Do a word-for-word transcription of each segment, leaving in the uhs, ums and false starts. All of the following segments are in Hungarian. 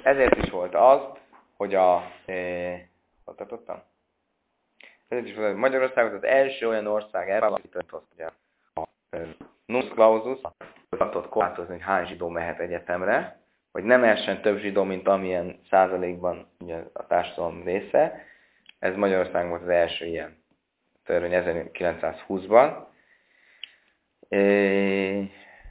ezért is volt az, hogy a... Eh, ott tartottam? Ezért is volt, hogy Magyarország az első olyan ország erre, amit ugye a Nusz Clausus adott korlátozni, hogy hány zsidó mehet egyetemre, hogy nem essen több zsidó, mint amilyen százalékban ugye, a társadalom része. Ez Magyarország volt az első ilyen törvény ezerkilencszázhúszban. É,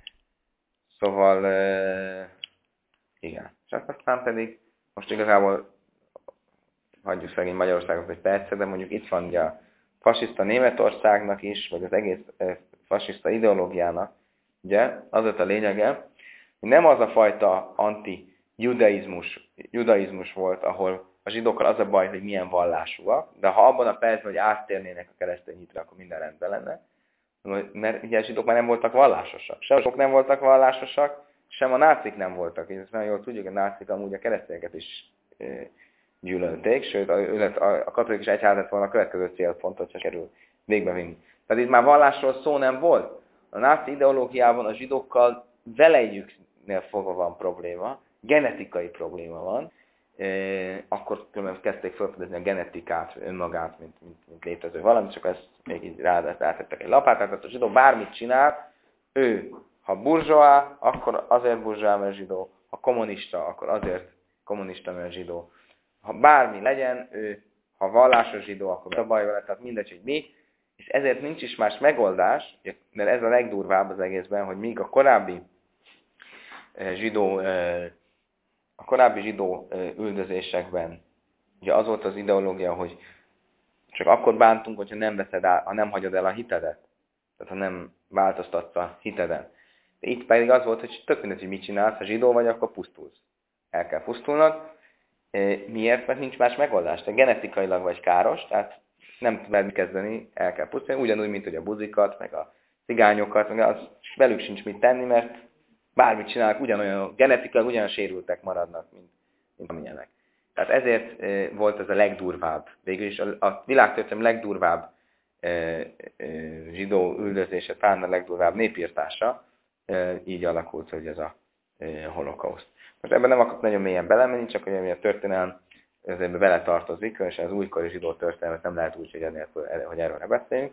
szóval, e, igen. És aztán pedig most igazából hagyjuk szegény Magyarországot egy percet, de mondjuk itt van ugye a fasiszta Németországnak is, vagy az egész e, fasiszta ideológiának, ugye, az ott a lényege, hogy nem az a fajta anti-judaizmus judaizmus volt, ahol a zsidókkal az a baj, hogy milyen vallásúak, de ha abban a percben, hogy áttérnének a keresztény hitre, akkor minden rendben lenne. Mert ugye a zsidók már nem voltak vallásosak. Sem a zsidók nem voltak vallásosak, sem a nácik nem voltak. És ezt nagyon jól tudjuk, hogy a nácik amúgy a keresztényeket is e, gyűlölték, sőt a, a, a katolikus egyház lett volna a következő célpontot se kerül végbevinni. Tehát itt már vallásról szó nem volt. A náci ideológiában a zsidókkal velejüknél fogva van probléma, genetikai probléma van, e, akkor különben kezdték felfedezni a genetikát, önmagát, mint, mint, mint létező valami, csak ezt még így rátettek egy lapátát, tehát a zsidó bármit csinál, ő, ha burzsóá, akkor azért burzsóá, mert zsidó, ha kommunista, akkor azért kommunista, mert zsidó. Ha bármi legyen, ő, ha vallásos zsidó, akkor a baj vele, tehát mindegy, hogy mi, és ezért nincs is más megoldás, mert ez a legdurvább az egészben, hogy míg a korábbi zsidó, a korábbi zsidó üldözésekben ugye az volt az ideológia, hogy csak akkor bántunk, hogyha nem veszed el, ha nem hagyod el a hitedet, tehát ha nem változtatsz a hiteden. De itt pedig az volt, hogy tök mindegy, hogy mit csinálsz, ha zsidó vagy, akkor pusztulsz. El kell pusztulnod. Miért? Mert nincs más megoldás. Te genetikailag vagy káros, tehát nem tudod mit kezdeni, el kell pusztulni. Ugyanúgy, mint hogy a buzikat, meg a cigányokat, meg az velük sincs mit tenni, mert bármit csinálnak, ugyanolyan, genetikailag ugyanolyan sérültek maradnak, mint, mint amilyenek. Tehát ezért e, volt ez a legdurvább, végül is a, a világtörténelem legdurvább e, e, zsidó üldözése, talán a legdurvább népírtása, e, így alakult, hogy ez a e, holokauszt. Most ebben nem akarok nagyon mélyen belemenni, csak hogy a történelem ezért beletartozik, és az újkori zsidó történelmet nem lehet úgy, hogy, ennélkül, hogy erről ne beszéljünk.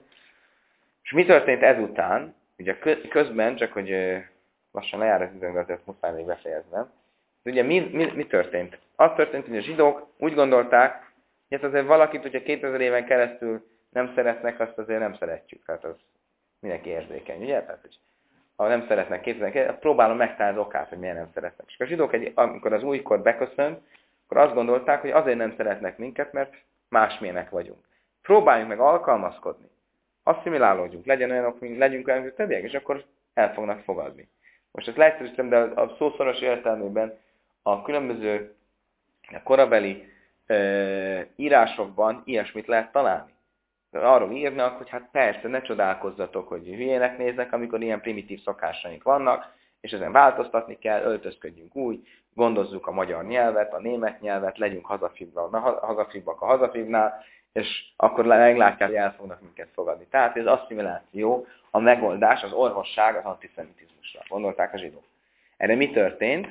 És mi történt ezután? Ugye közben, csak hogy lassan lejár az időnk, de azért muszáj még befejeznem. Ugye mi, mi, mi történt? Az történt, hogy a zsidók úgy gondolták, hogy ezt azért valakit, hogyha kétezer éven keresztül nem szeretnek, azt azért nem szeretjük. Tehát az mindenki érzékeny, ugye? Tehát, hogy ha nem szeretnek kétezer éven keresztül, próbálom megtalálni az okát, hogy miért nem szeretnek. És a zsidók, egy, amikor az újkor beköszönt, akkor azt gondolták, hogy azért nem szeretnek minket, mert másmilyenek vagyunk. Próbáljunk meg alkalmazkodni. Asszimilálódjunk, legyen olyanok, mint legyünk olyanok, mint többiek, és akkor el fognak fogadni. Most ezt leegyszerűsítem, de a szószoros értelmében a különböző a korabeli e, írásokban ilyesmit lehet találni. Arról írnak, hogy hát persze, ne csodálkozzatok, hogy hülyének néznek, amikor ilyen primitív szokásaink vannak, és ezen változtatni kell, öltözködjünk úgy, gondozzuk a magyar nyelvet, a német nyelvet, legyünk hazafibbak a hazafibnál, és akkor meglátják, hogy el fognak minket fogadni. Tehát ez asszimiláció, a megoldás, az orvosság az antiszemitizmusra. Gondolták a zsidók. Erre mi történt?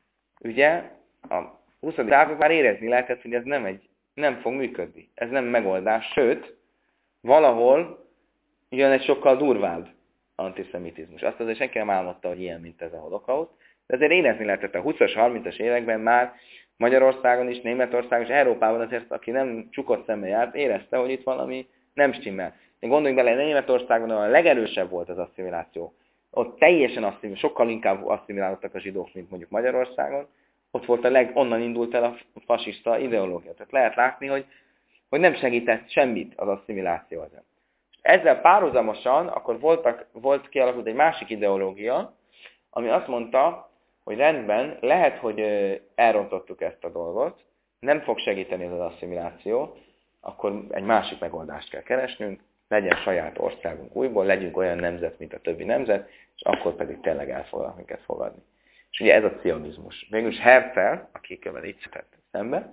Ugye a huszadik században már érezni lehetett, hogy ez nem, egy, nem fog működni. Ez nem megoldás, sőt, valahol jön egy sokkal durvább antiszemitizmus. Azt azért senki nem álmodta, hogy ilyen, mint ez a holokauszt. De azért érezni lehetett a húszas, harmincas években már Magyarországon is, Németországon és Európában azért, aki nem csukott szemmel járt, érezte, hogy itt valami nem stimmel. Gondoljunk bele, Németországon a legerősebb volt az asszimiláció. Ott teljesen asszimilálódtak, sokkal inkább asszimilálódtak a zsidók, mint mondjuk Magyarországon. Ott volt a leg, onnan indult el a fasiszta ideológia. Tehát lehet látni, hogy, hogy nem segített semmit az asszimiláció ezen. Ezzel párhuzamosan akkor voltak, volt kialakult egy másik ideológia, ami azt mondta, hogy rendben, lehet, hogy elrontottuk ezt a dolgot, nem fog segíteni ez az asszimiláció, akkor egy másik megoldást kell keresnünk, legyen saját országunk újból, legyünk olyan nemzet, mint a többi nemzet, és akkor pedig tényleg el fognak minket fogadni. És ugye ez a cionizmus. Végülis Herzl, akikkel így született szembe,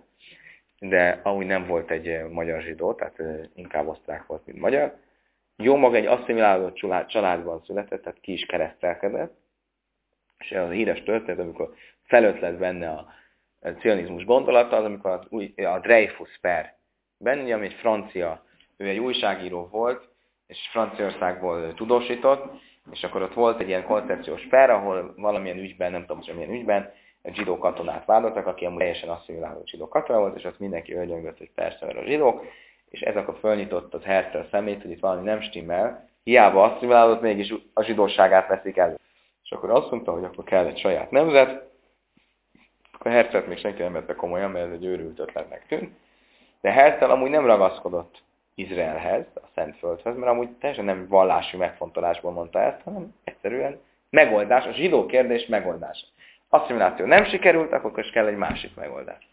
de amúgy nem volt egy magyar zsidó, tehát inkább osztrák volt, mint magyar. Jó maga egy asszimilálódott családban született, tehát ki is keresztelkedett, és az a híres történet, amikor felötlett benne a a cionizmus gondolata az, amikor az új, a Dreyfus per benni, ami egy francia, ő egy újságíró volt, és Franciaországból tudósított, és akkor ott volt egy ilyen koncepciós per, ahol valamilyen ügyben, nem tudom, hogy milyen ügyben, egy zsidó katonát vádoltak, aki amúgy teljesen asszimiláló zsidó katona volt, és azt mindenki örgyöngött, hogy persze, mert a zsidók, és ez akkor fölnyitott az Herzl szemét, hogy itt valami nem stimmel, hiába asszimilálódott, mégis a zsidóságát veszik elő. És akkor azt mondta, hogy akkor kell egy saját nemzet, akkor Herzlt még senki nem vette komolyan, mert ez egy őrült ötletnek tűnt, de Herzl amúgy nem ragaszkodott Izraelhez, a Szentföldhöz, mert amúgy teljesen nem vallási megfontolásból mondta ezt, hanem egyszerűen megoldás, a zsidó kérdés megoldása. Asszimiláció nem sikerült, akkor is kell egy másik megoldás.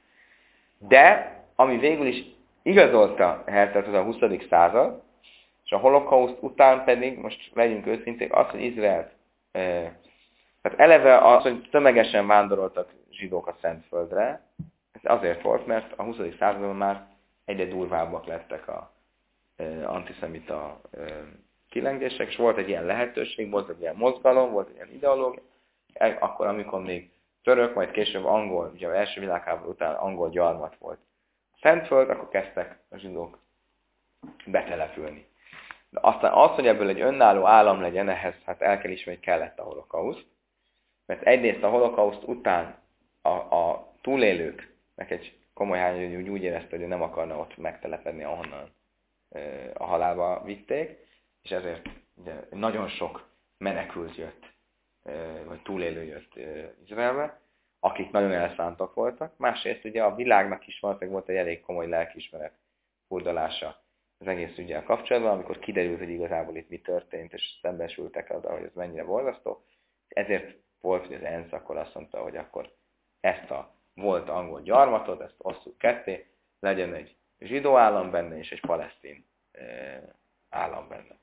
De, ami végül is igazolta Herzlt az a huszadik század, és a holokauszt után pedig, most legyünk őszinték, az, hogy Izrael, eh, tehát eleve az, hogy tömegesen vándoroltak zsidók a Szentföldre, ez azért volt, mert a huszadik században már egyre durvábbak lettek a eh, antiszemita eh, kilengések, és volt egy ilyen lehetőség, volt egy ilyen mozgalom, volt egy ilyen ideológia, akkor, amikor még török, majd később angol, ugye az első világháború után angol gyarmat volt a Szentföld, akkor kezdtek a zsidók betelepülni. De aztán az, hogy ebből egy önálló állam legyen, ehhez hát el kell ismerni, hogy kellett a holokauszt. Mert egyrészt a holokauszt után a, a túlélőknek egy komoly hány, hogy úgy érezte, hogy nem akarna ott megtelepedni, ahonnan e, a halálba vitték, és ezért ugye, nagyon sok menekült jött, e, vagy túlélő jött e, Izraelbe, akik nagyon elszántak voltak. Másrészt ugye a világnak is valószínűleg volt egy elég komoly lelkiismeret furdalása az egész ügyel kapcsolatban, amikor kiderült, hogy igazából itt mi történt, és szembesültek azzal, hogy ez mennyire borzasztó. Ezért volt, hogy az ENSZ akkor azt mondta, hogy akkor ezt a volt angol gyarmatot, ezt osszuk ketté, legyen egy zsidó állam benne, és egy palesztin e, állam benne.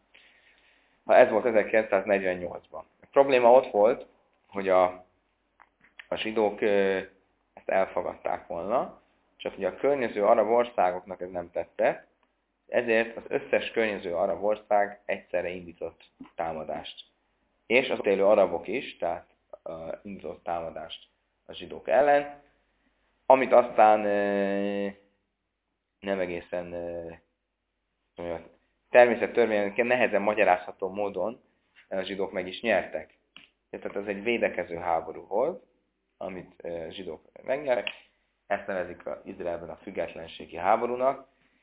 Ha ez volt ezerkilencszáznegyvennyolcban. A probléma ott volt, hogy a, a zsidók e, ezt elfogadták volna, csak ugye a környező arab országoknak ez nem tetszett, ezért az összes környező arab ország egyszerre indított támadást. És az ott élő arabok is, tehát uh, indított támadást a zsidók ellen, amit aztán uh, nem egészen uh, természettörvényen nehezen magyarázható módon a zsidók meg is nyertek. Tehát ez egy védekező háború volt, amit uh, zsidók megnyertek. Ezt nevezik az Izraelben a függetlenségi háborúnak,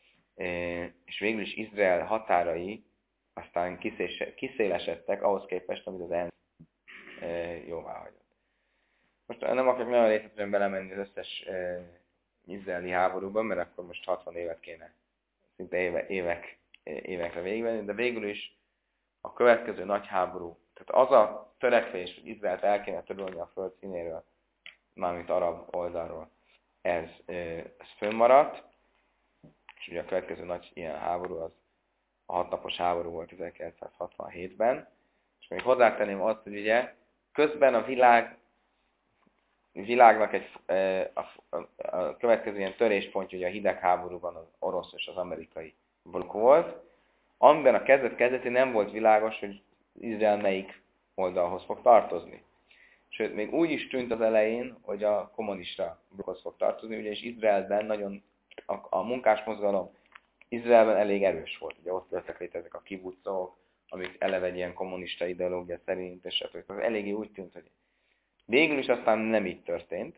és végül is Izrael határai aztán kiszélesedtek ahhoz képest, amit az ENSZ jóvá hagyott. Most nem akarok nagyon részletesen belemenni az összes izraeli háborúban, mert akkor most hatvan évet kéne szinte éve, évek, évekre végigvenni, de végül is a következő nagy háború, tehát az a törekvés, hogy Izraelt el kéne törölni a föld színéről, mármint arab oldalról, ez, ez fönnmaradt, és ugye a következő nagy ilyen háború az a hatnapos háború volt ezerkilencszázhatvanhétben, és még hozzátenném azt, hogy ugye közben a világ, világnak egy, a, a, a következő ilyen töréspontja ugye a hidegháborúban az orosz és az amerikai blokk volt, amiben a kezdet-kezdetén nem volt világos, hogy Izrael melyik oldalhoz fog tartozni. Sőt, még úgy is tűnt az elején, hogy a kommunista blokkhoz fog tartozni, ugyanis Izraelben nagyon a, a munkásmozgalom Izraelben elég erős volt. Ugye ott jöttek létre ezek a kibucok, amik eleve egy ilyen kommunista ideológia szerint, és az eléggé úgy tűnt, hogy végül is aztán nem így történt,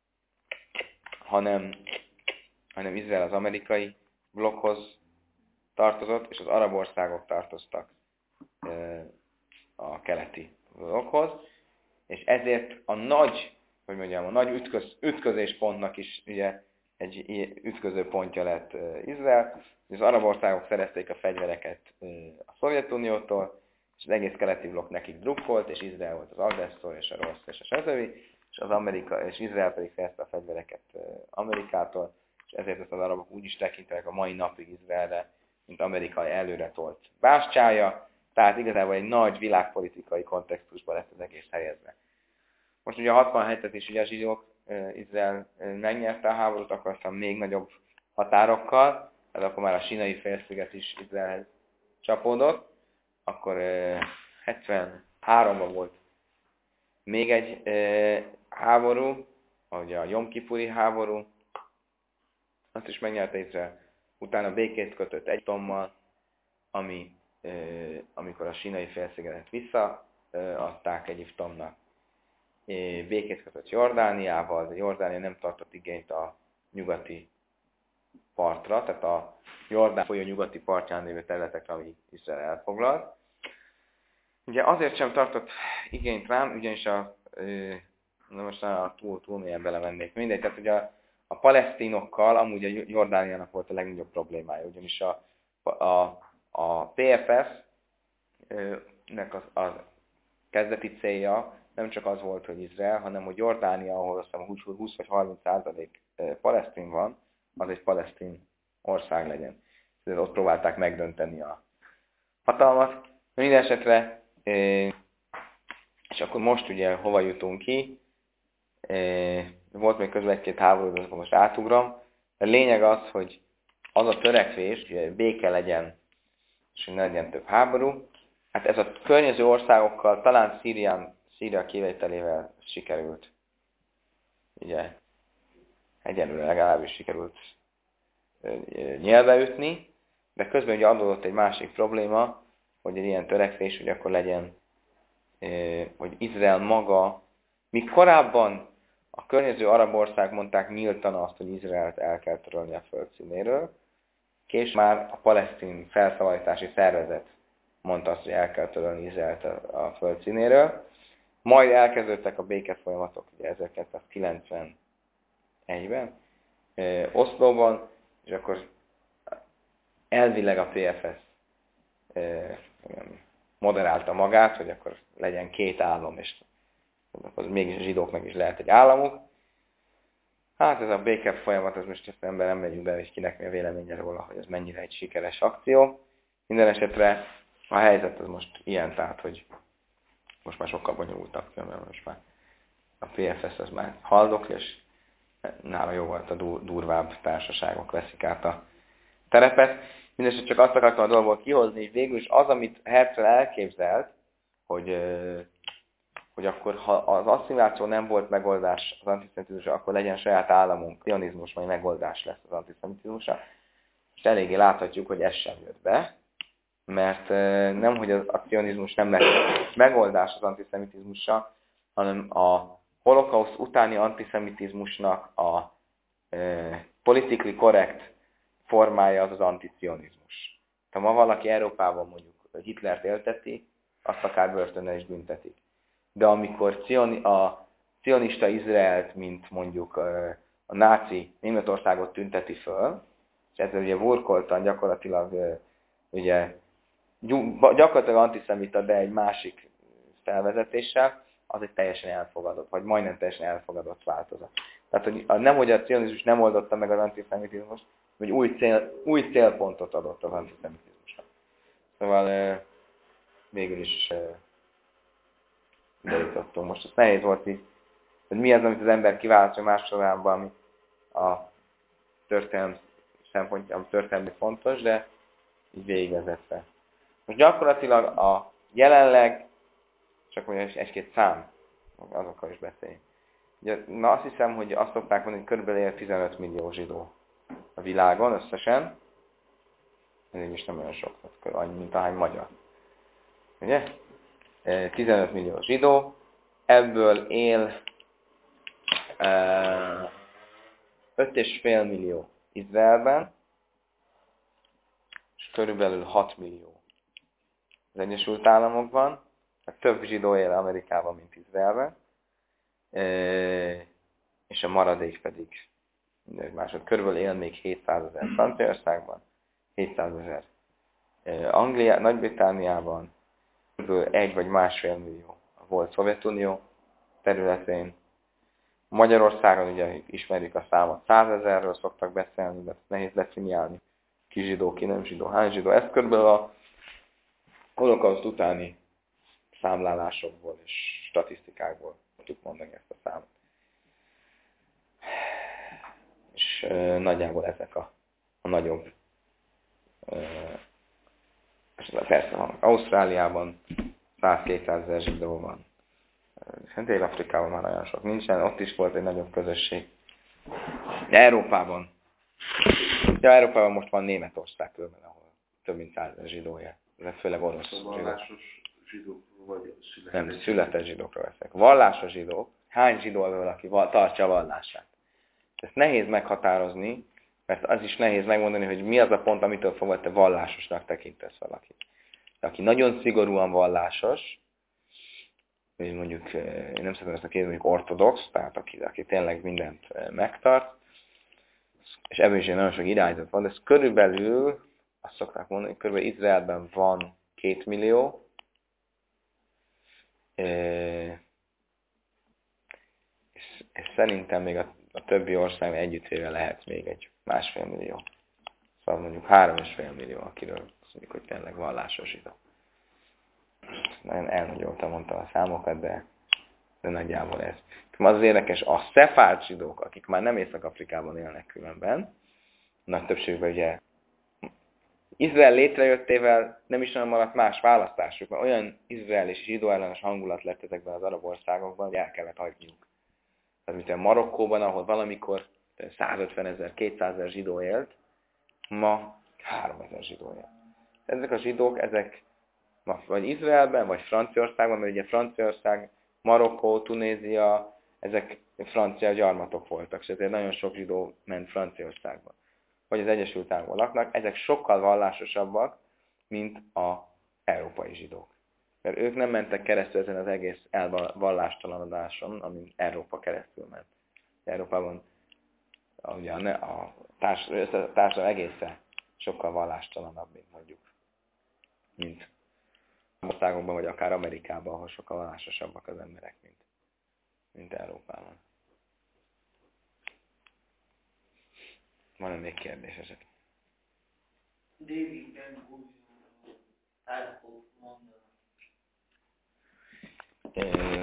hanem, hanem Izrael az amerikai blokkhoz tartozott, és az arab országok tartoztak e, a keleti blokkhoz, és ezért a nagy, hogy mondjam, a nagy ütköz, ütközéspontnak is ugye egy ütköző pontja lett Izrael. Az arab országok szerezték a fegyvereket a Szovjetuniótól, és az egész keleti blokk nekik drukkolt, és Izrael volt az agresszor, és a rossz, és a stb. És, az Amerika, és Izrael pedig szerezte a fegyvereket Amerikától, és ezért ezt az arabok úgy is tekintenek a mai napig Izraelre, mint amerikai előre tolt bástyája, tehát igazából egy nagy világpolitikai kontextusban lett az egész helyezve. Most ugye a hatvanhetet is ugye a zsidók, Izrael megnyerte a háborút, akkor aztán még nagyobb határokkal, ez akkor már a Sínai félsziget is Izraelhez csapódott, akkor hetvenháromban volt még egy háború, ugye a Jom Kipuri háború, azt is megnyerte Izrael. Utána békét kötött Egyiptommal, ami, euh, amikor a sínai félszigetet visszaadták Egyiptomnak. Békét kötött Jordániával, de Jordánia nem tartott igényt a nyugati partra, tehát a Jordán folyó nyugati partján lévő területekre, ami Izrael elfoglalt. Ugye azért sem tartott igényt rám, ugyanis a, na most a túl, túl mélyen belemennék, mindegy, tehát ugye a, a palesztinokkal amúgy a Jordániának volt a legnagyobb problémája, ugyanis a, a, a pé ef es-nek az, az kezdeti célja nem csak az volt, hogy Izrael, hanem hogy Jordánia, ahol azt hiszem húsz vagy harminc százalék palesztin van, az egy palesztin ország legyen. Tehát ott próbálták megdönteni a hatalmat. Minden esetre, és akkor most ugye hova jutunk ki, volt még közben egy-két háború, de most átugrom. A lényeg az, hogy az a törekvés, hogy béke legyen, és hogy ne legyen több háború, hát ez a környező országokkal, talán Szírián, Szíria kivételével sikerült. Ugye, egyelőre legalábbis sikerült nyelbe ütni, de közben ugye adódott egy másik probléma, hogy egy ilyen törekvés, hogy akkor legyen, hogy Izrael maga, míg korábban a környező arab ország mondták nyíltan azt, hogy Izraelt el kell törölni a földszínéről, később már a palesztin felszabadítási szervezet mondta azt, hogy el kell törölni Izraelt a földszínéről. Majd elkezdődtek a békefolyamatok ugye ezerkilencszázkilencvenegyben, Oszlóban, és akkor elvileg a pé ef es moderálta magát, hogy akkor legyen két állam, és akkor mégis a zsidóknak is lehet egy államuk. Hát ez a béke folyamat, az most ezt ember nem megyünk be, és kinek mi a véleménye róla, hogy ez mennyire egy sikeres akció. Minden esetre a helyzet az most ilyen, tehát, hogy most már sokkal bonyolultabb, mert most már a pé ef es az már haldok, és nála jó volt a durvább társaságok veszik át a terepet. Mindenesetre csak azt akartam a dolgból kihozni, hogy végül is az, amit Herzl elképzelt, hogy, hogy akkor, ha az asszimiláció nem volt megoldás az antiszemitizmusra, akkor legyen saját államunk, cionizmus majd megoldás lesz az antiszemitizmusra. És eléggé láthatjuk, hogy ez sem jött be, mert nem, hogy a cionizmus nem lesz megoldás az antiszemitizmusra, hanem a holokauszt utáni antiszemitizmusnak a e, politically correct formája az az anticionizmus. Ha ma valaki Európában mondjuk Hitlert élteti, azt akár börtönnel is büntetik. De amikor cioni, a cionista Izraelt, mint mondjuk a náci Németországot tünteti föl, és ezzel ugye burkoltan gyakorlatilag ugye, gyakorlatilag antiszemita, de egy másik felvezetéssel, az egy teljesen elfogadott, vagy majdnem teljesen elfogadott változat. Tehát hogy nem, hogy a cionizmus nem oldotta meg az antiszemitizmust, hogy új, cél, új célpontot adott az antiszemitizmusra. Szóval e, végül is e, idejutottunk. Most ez nehéz volt így, hogy mi az, amit az ember kiválasztja másosorában, ami a történelem szempontjából történelmi fontos, de így végigvezetve. Most gyakorlatilag a jelenleg, csak mondjuk egy-két szám, azokkal is beszéljünk. Ugye, na azt hiszem, hogy azt szokták mondani, hogy körülbelül tizenöt millió zsidó a világon összesen. Ez is nem olyan sok, annyi, mint ahány magyar. Ugye? tizenöt millió zsidó, ebből él öt egész öt millió Izraelben, és körülbelül hat millió az Egyesült Államokban, tehát több zsidó él Amerikában, mint Izraelben, és a maradék pedig másod. Körülbelül él még hétszázezer Franciaországban, hétszázezer Anglia, Nagy-Britanniában, körülbelül egy vagy másfél millió volt Szovjetunió területén. Magyarországon ugye ismerjük a számot, százezerről szoktak beszélni, de nehéz definiálni. Ki zsidó, ki nem zsidó, hány zsidó. Ezt körülbelül a holokauszt utáni számlálásokból és statisztikákból tudjuk mondani ezt a számot. És e, nagyjából ezek a, a nagyobb. E, és persze van Ausztráliában száz-kétszázezer zsidó van. Dél-Afrikában már nagyon sok nincsen, ott is volt egy nagyobb közösség. De Európában. Ja, Európában most van Németország körben, ahol több mint százezer zsidó él. Ez főleg orosz zsidók. Vallásos zsidók vagy született? Nem, született zsidókra veszek. Vallásos zsidók. Hány zsidó az, aki tartja a vallását? Ezt nehéz meghatározni, mert az is nehéz megmondani, hogy mi az a pont, amitől fogva te vallásosnak tekintesz valakit. De aki nagyon szigorúan vallásos, mondjuk, én nem szeretem ezt a két, mondjuk ortodox, tehát aki, aki tényleg mindent megtart, és ebből is nagyon sok irányzat van, de ez körülbelül, azt szokták mondani, hogy körülbelül Izraelben van két millió, és, és szerintem még a, a többi ország együttvéve lehet még egy másfél millió. Szóval mondjuk három és fél millió, akiről azt mondjuk, hogy tényleg vallásos zsidó. Nagyon elnagyoltam, mondtam a számokat, de, de nagyjából ez. Az az érdekes, a szefárd zsidók, akik már nem Észak-Afrikában élnek különben, nagy többségben ugye Izrael létrejöttével nem is nagyon maradt más választásuk, mert olyan izrael és zsidó ellenes hangulat lett ezekben az arab országokban, hogy el kellett hagyniuk. Tehát mint a Marokkóban, ahol valamikor százötven ezer, kétszázezer zsidó élt, ma háromezer zsidó él. Ezek a zsidók, ezek vagy Izraelben, vagy Franciaországban, mert ugye Franciaország, Marokkó, Tunézia, ezek francia gyarmatok voltak, és ezért nagyon sok zsidó ment Franciaországba. Vagy az Egyesült Államokban laknak, ezek sokkal vallásosabbak, mint az európai zsidók. Mert ők nem mentek keresztül ezen az egész elvallástalanodásson, amin Európa keresztül ment. Európában ugye a, a társadalom egészen sokkal vallástalanabb, mint mondjuk, mint országokban, vagy akár Amerikában, ahol sokkal vallásosabbak az emberek, mint, mint Európában. Van-e még kérdés esetleg? David Ben-Gurion el fog mondani.